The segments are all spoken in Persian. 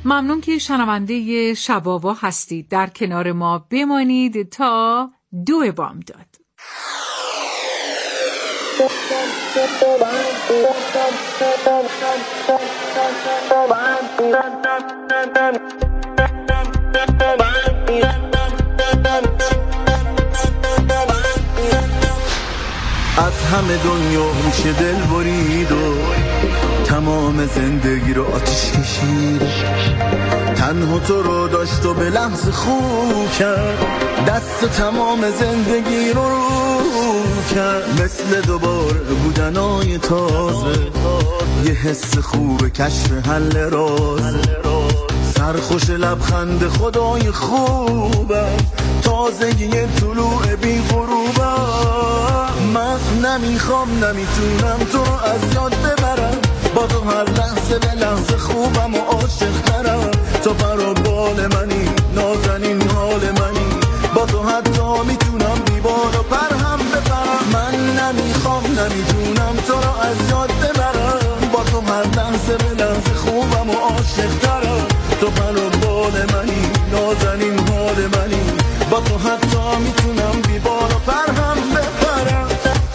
ممنون که شنونده شب‌آوا هستید. در کنار ما بمانید تا 2 بامداد. از همه دنیا میشه دل برید و تمام زندگی رو آتش کشید، تنها تو رو داشت و به لحظه خوب کرد، دست تمام زندگی رو کرد، مثل دوباره بودنای تازه، یه حس خوب کشف حل راز، سرخوش لبخند خدای خوبم، تازگی طلوع بی غروبم، من نمیخوام نمیتونم تو رو از یاد ببرم، با تو هر لحظه به لحظه خوبم و عاشق ترم، تو برابال منی نازنین حال منی، با تو حتی میتونم دیوار و پر هم بپرم، من نمیخوام نمیتونم تو رو از یاد ببرم، با تو هر لحظه به لحظه خوبم و عاشق ترم، تو برابال منی نازنین حال منی، با تو حتی میتونم دیوار و پر هم بپرم.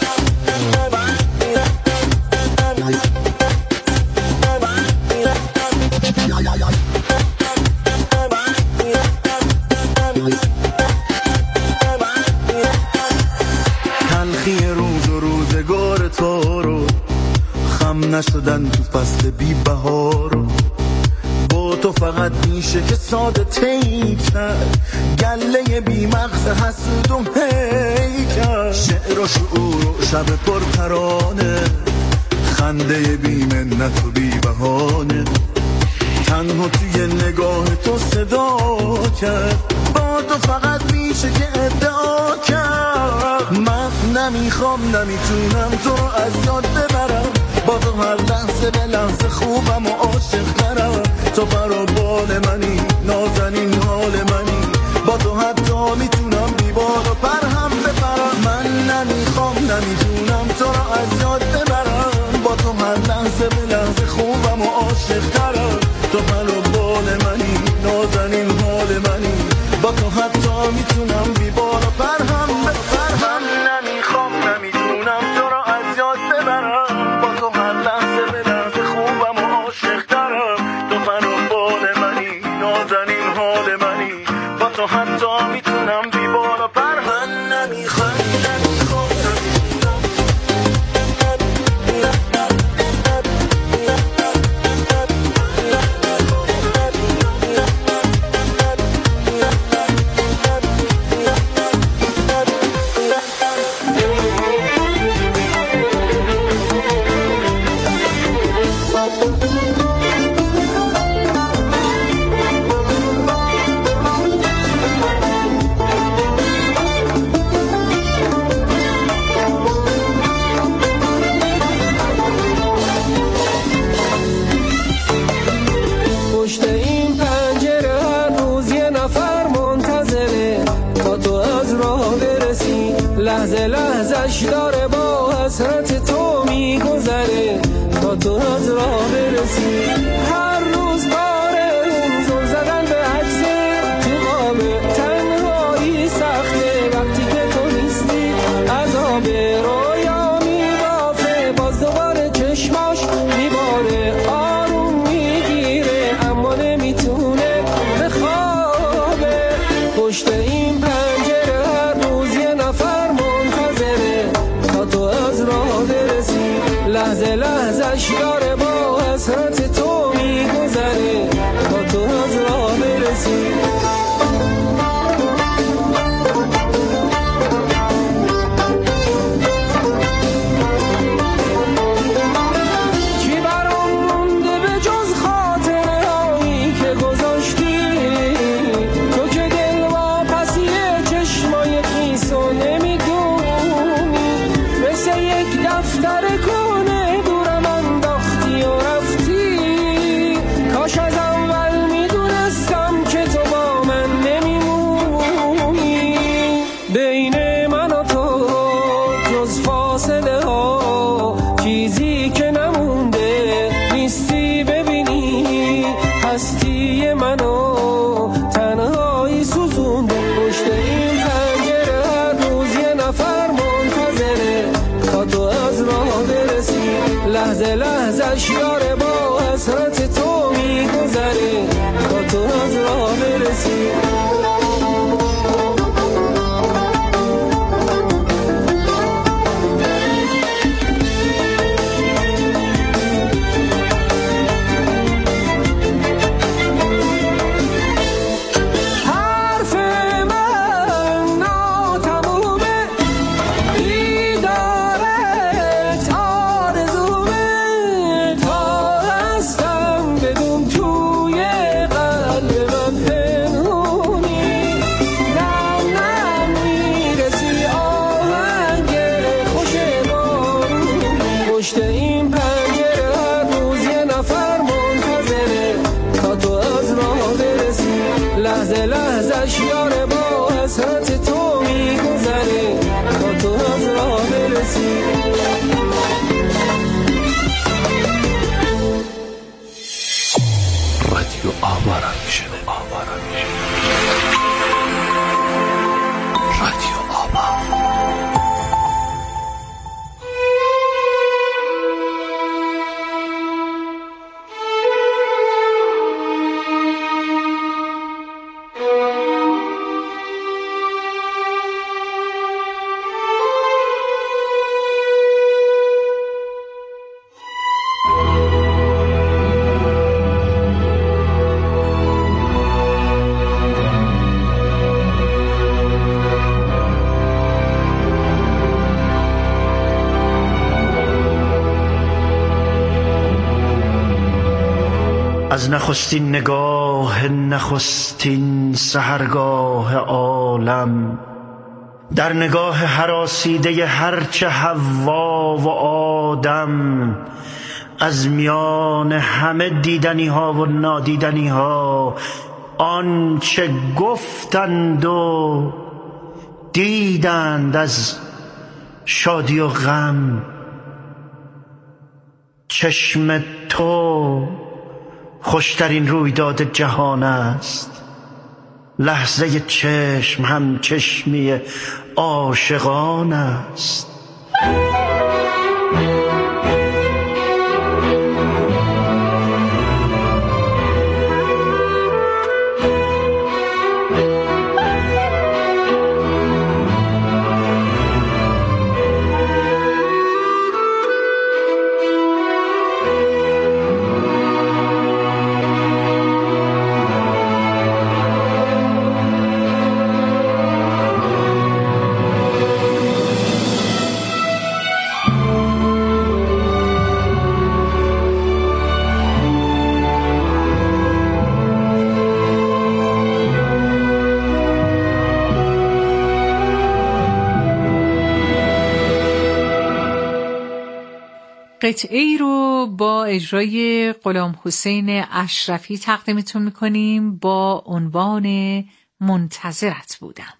تلخی روز و روزگار تو رو خم نشدن تو فصل بی بهار، با تو فقط میشه که ساده تی کرد، گله بی مغز حسود و پیکر، شعر و شعور و شب پر ترانه، خنده بی منت و بی بهانه، تنها توی نگاه تو صدا کرد، با تو فقط میشه که ادعا کرد، من نمیخوام نمیتونم تو رو از یاد ببرم، با تو هر لحظه به لحظه خوبم و عاشق ترم، تو برابال منی نازنین حال منی، با تو حتی میتونم دیوار و پر هم بپرم، من نمیخوام نمیتونم تو رو از یاد ببرم، با تو هر لحظه به لحظه خوبم و عاشق ترم، تو برابال منی نازنین حال منی، با تو حتی میتونم دیوار و پر هم بپرم، نمیخوام نمیتونم تو رو از یاد ببرم، با تو هر لحظه به لحظه خوبم و عاشق ترم، تو برابال منی نازنین حال منی، با تو حتی میتونم دیوار و پر هم نمیخوام لحظه لحظش داره با حسرت تو میگذره، تا تو از راه برسی، هر روز باره اون زل زدن به عکس تو قابه، تنهایی سخته وقتی که تو نیستی، عذاب رویا میبافه، باز دوباره چشماش میباره، آروم میگیره اما نمیتونه بخوابه، پشت این پنجره هر روز یه نفر تو از راه برسی، لحظه لحظش داره با حسرت تو میگذره، تا تو از راه برسی. چی برام مونده به جز خاطره هایی که گذاشتی، تو که دل واپسیه چشمای خیسو نمیدونی، مثل یک دفتر کنه دورم انداختی و رفتی، کاش از اول میدونستم که تو با من نمیمونی، بین من و تو جز فاصله ها چیزی که نمونده نیستی، ببینی هستی لحظش یار با حسرت تو میگذره تا تو از راه برسی. رادیو آوارا میشه. رادیو آوا. از نخستین نگاه نخستین سحرگاه عالم، در نگاه هراسیده هرچه حوا و آدم، از میان همه دیدنی ها و نادیدنی ها آنچه گفتند و دیدند از شادی و غم، چشم تو خوشترین رویداد جهان است. لحظه چشم هم چشمی عاشقان است. قطعه ای رو با اجرای غلام حسین اشرفی تقدیمتون میکنیم با عنوان منتظرت بودم.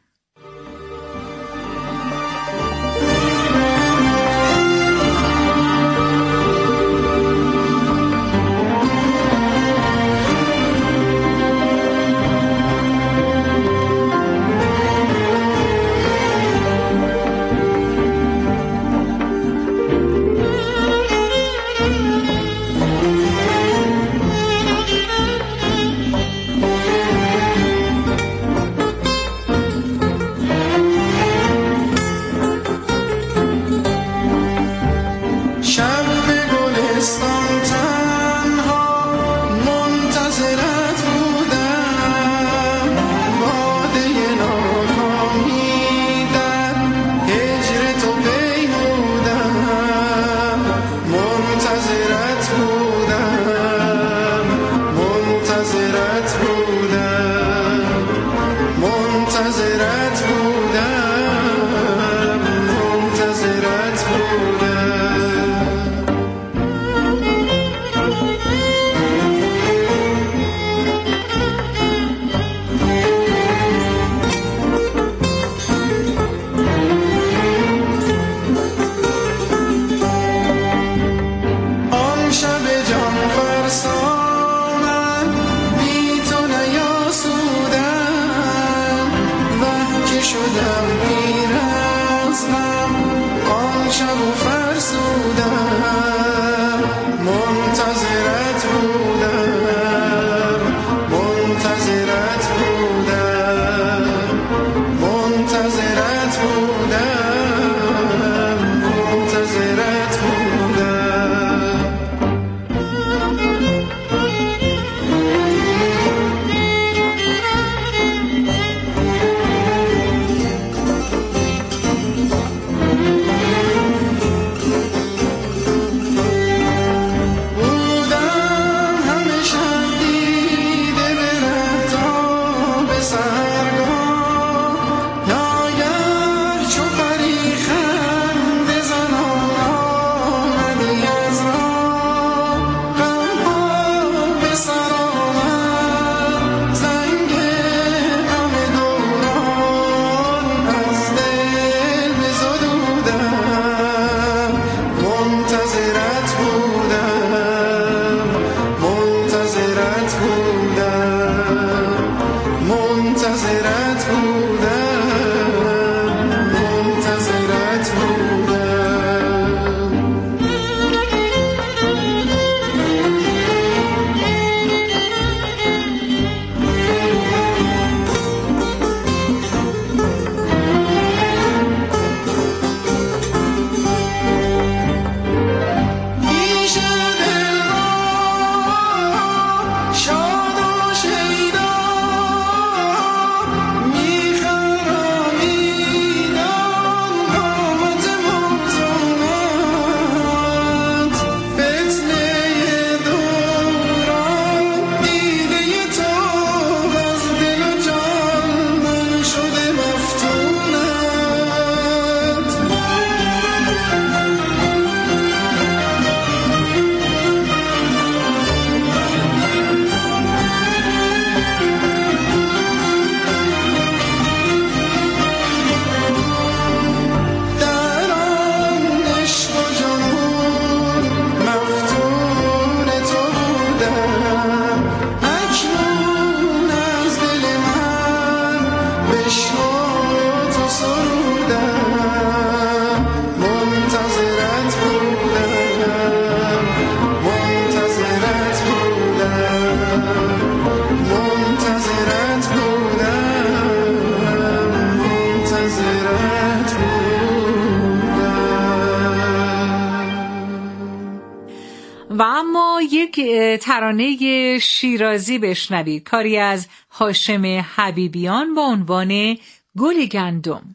ترانه شیرازی بشنوید، کاری از هاشم حبیبیان با عنوان گل گندم.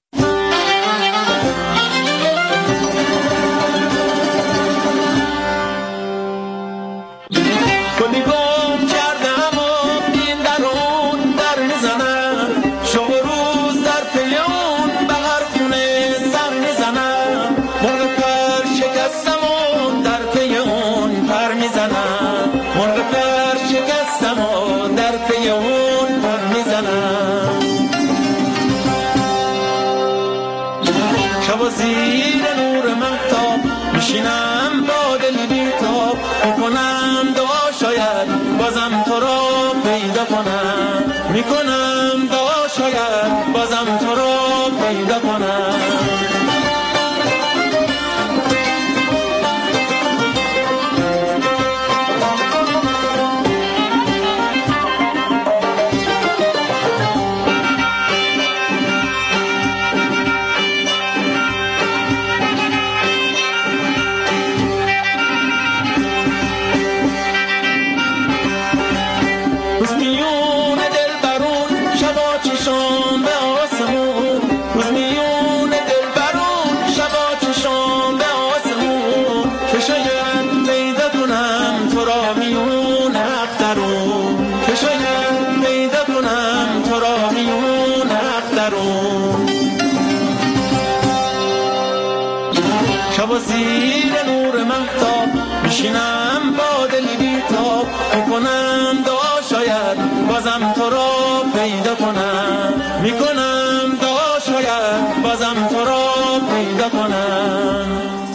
زیر نور مهتاب میشینم با دل بیتاب، میکنم دعا شاید بازم تو را پیدا کنم، میکنم دعا شاید بازم تو را پیدا کنم. شب زیر نور مهتاب میشینم با دل بیتاب، میکنم دعا شاید بازم تو را پیدا کنم، میکنم دعا شاید بازم تو را پیدا کنم.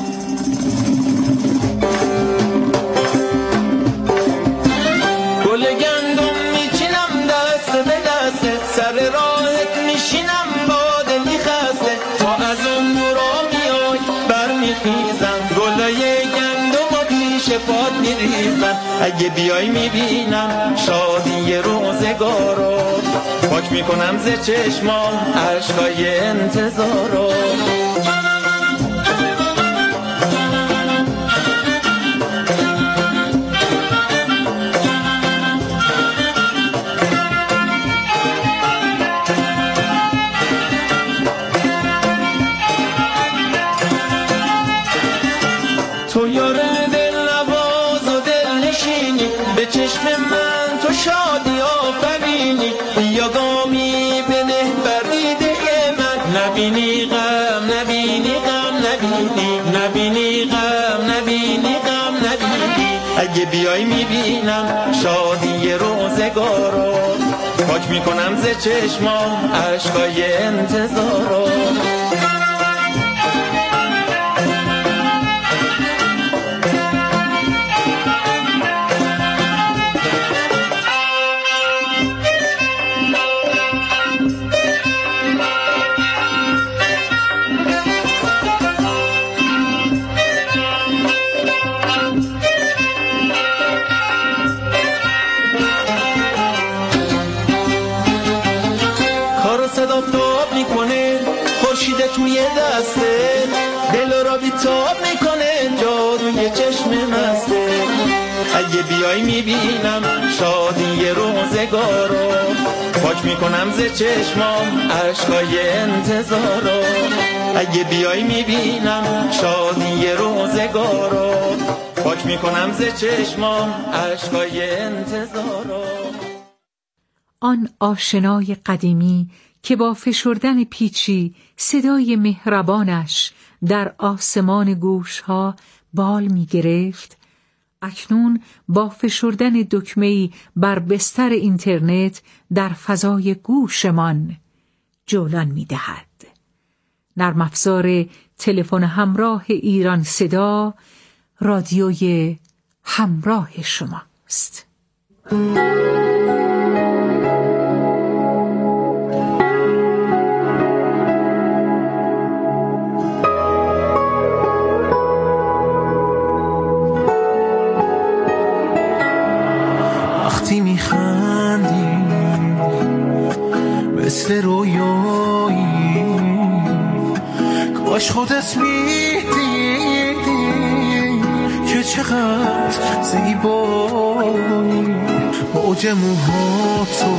گل گندم میچینم دست به دست، سر راهت میشینم با دلی خسته، تا از اون نورا میای برمیخیزم، گلای گندم و پیش پات میریزم، اگه بیای میبینم شادی روزگارو، پاک میکنم ز چشمام عشقای انتظارو. تو یار دل نواز و دل نشینی، به چشم من تو شادی آفرینی، بیا گامی بنه بریده من، نبینی غم نبینی غم نبینی، نبینی غم نبینی غم نبینی، اگه بیای میبینم شادی روزگارو، پاک میکنم ز چشمام عشقای انتظارو. صدافتاب میکنه خورشید توی دسته، دل را بیتاب میکنه جادوی چشم مسته، اگه بیای میبینم شادی روزگارو، پاک میکنم ز چشمام عشقای انتظارو، اگه بیای میبینم شادی روزگارو، پاک میکنم ز چشمام عشقای انتظارو. آن آشنای قدیمی که با فشردن پیچی صدای مهربانش در آسمان گوشها بال می گرفت، اکنون با فشردن دکمه‌ای بر بستر اینترنت در فضای گوشمان جولان می دهد. نرم افزار تلفن همراه ایران صدا، رادیوی همراه شماست. وقتی میخندی مثل رویایی، کاش خودت میدیدی که چقدر زیبایی، موج موهاتو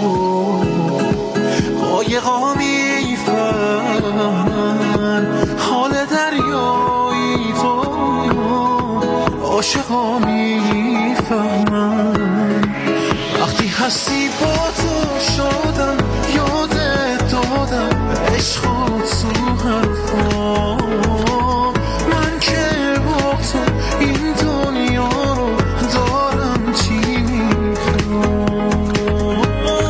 قایقا میفهمن، حال دریایی تو عاشقا میفهمن. وقتی هستی با تو شدم، یادت دادم عشقات تو حرفا، من که با تو این دنیا رو دارم چی میخوام.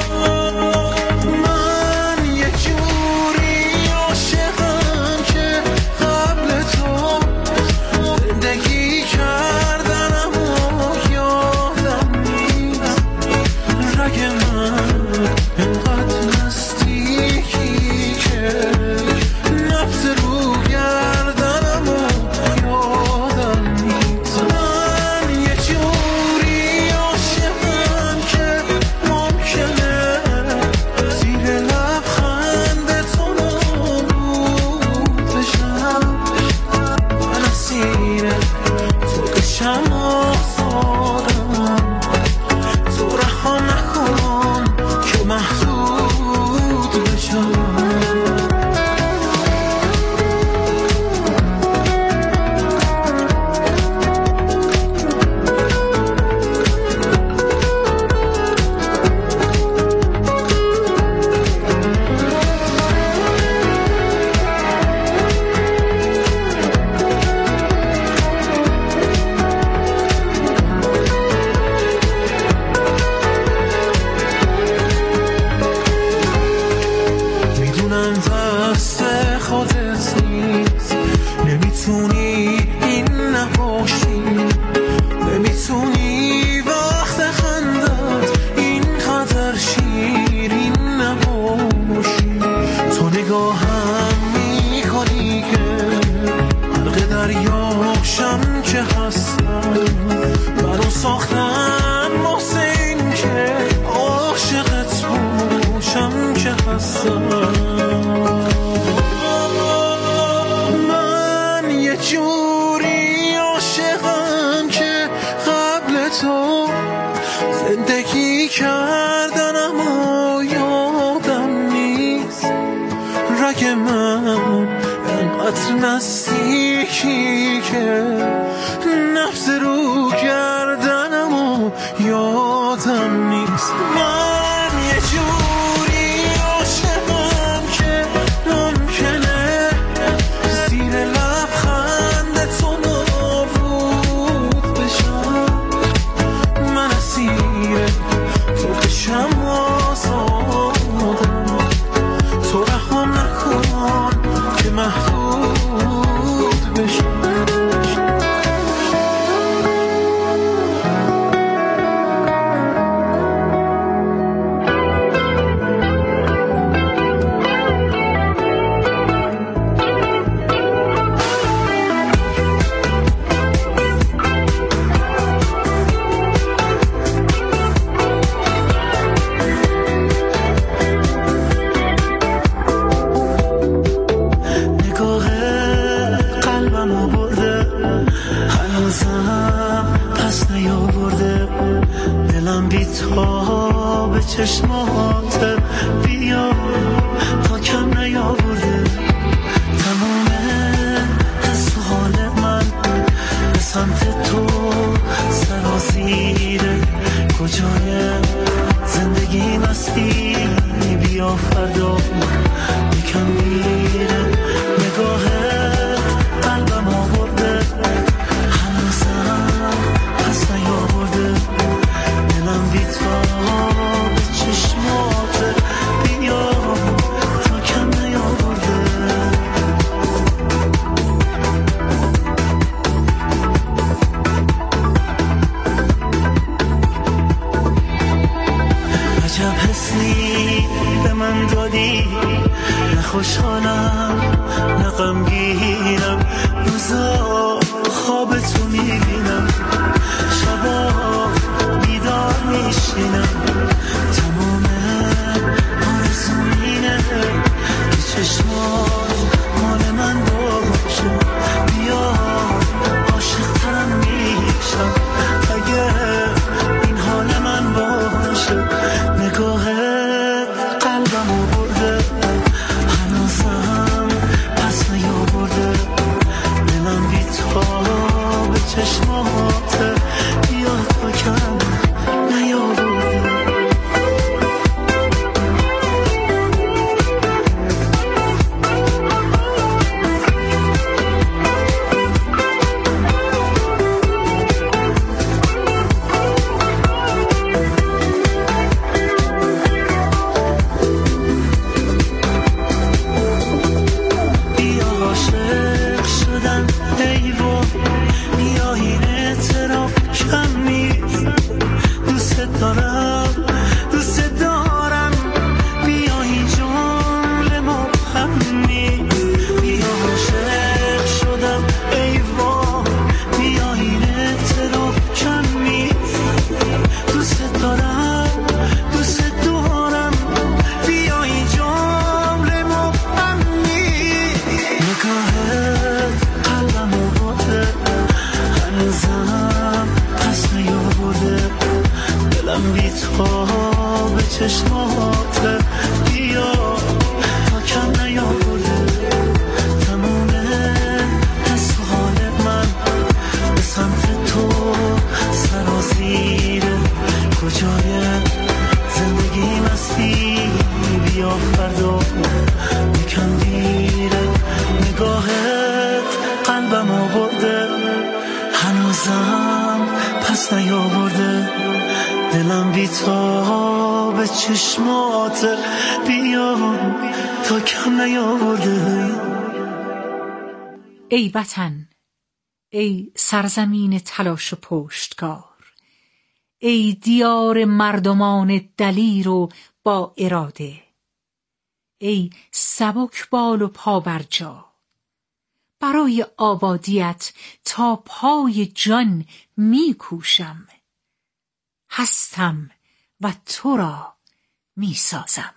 من یه جوری عاشقم که قبل تو زندگی کردنم و یادم نیست. رگ من انقدر نزدیکی که نفس رو گردنم و یادم نیست. من یه جوری عاشقم که ممکنه زیر لبخند تو نابود بشم. من اسیر تو بشم آزادم، تو رها نکن که محدود بشم. میدونم دست خودت نیست، نمیتونی این نباشی، نمیتونی وقت خندت اینقدر شیرین نباشی. تو نگاهم میکنی که غرق دریاشم که هستم، منو ساختم واسه این که عاشقت باشم که هستم. من یه جوری عاشقم که قبل تو زندگی کردنم و یادم نیست. رگ من انقدر نزدیکی که نفس رو گردنم و یادم نیست. من یه جوری عاشقم که ممکنه زیر لبخند تو نابود بشم. من اسیر تو بشم آزادم، تو رها نکن که محدود بشم. نگاه قلبمو برده، هنوزم پس نیاورده. دلم بی‌تاب چشمات بیا تا کم نیاورده. تمام حس و حال من به سمت تو سرازیره. کجای زندگی مستی بیا فردا یکم میره. نگاه قلبم آورده، هنوزم پس نیاورده. دلم بی‌تاب چشمات بیا تا کم نیاورده. عجب حسی به من دادی، نه خوشحالم نه غمگینم. روزا خواب تو میبینم، شبا بیدار میشینم. تمام آرزوم اینه که چشمات مال من باشه. بیا عاشق ترم میشم. دارم دوست دارم بیایی جمله مبهمی بیا عاشق شدم ای وای بیا این اعتراف کمی دوست دارم بیایی جمله مبهمی نگاهت قلبم برده هنوزم پس نیاورده دلم بیتاب چشماته بیا تا کم نیاورده تموم حس و حال من به سمت تو سرازیره کجای زندگی مستی بیا فردا یکم دیره نگاهت قلبم آورده هنوزم پس نیاورده دلم بیتاب چشمات بیا تا کم نیاورده ای وطن، ای سرزمین تلاش و پشتکار، ای دیار مردمان دلیر و با اراده، ای سبک بال و پا بر جا، برای آبادیت تا پای جان می کوشم، هستم و تو را می سازم.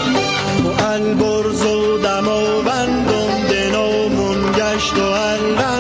البرز و دماوند و دنامون گشت و